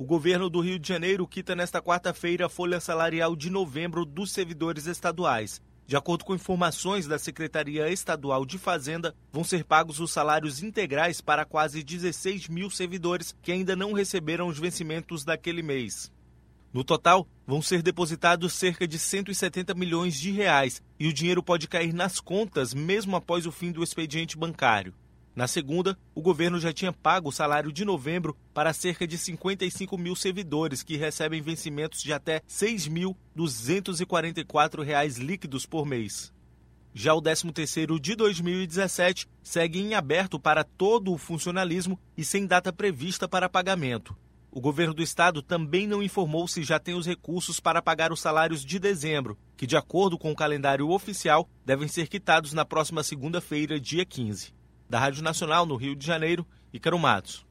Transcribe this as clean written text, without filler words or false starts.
O governo do Rio de Janeiro quita nesta quarta-feira a folha salarial de novembro dos servidores estaduais. De acordo com informações da Secretaria Estadual de Fazenda, vão ser pagos os salários integrais para quase 16 mil servidores que ainda não receberam os vencimentos daquele mês. No total, vão ser depositados cerca de 170 milhões de reais e o dinheiro pode cair nas contas mesmo após o fim do expediente bancário. Na segunda, o governo já tinha pago o salário de novembro para cerca de 55 mil servidores que recebem vencimentos de até R$ 6.244 líquidos por mês. Já o 13º de 2017 segue em aberto para todo o funcionalismo e sem data prevista para pagamento. O governo do estado também não informou se já tem os recursos para pagar os salários de dezembro, que, de acordo com o calendário oficial, devem ser quitados na próxima segunda-feira, dia 15. Da Rádio Nacional, no Rio de Janeiro, Ícaro Matos.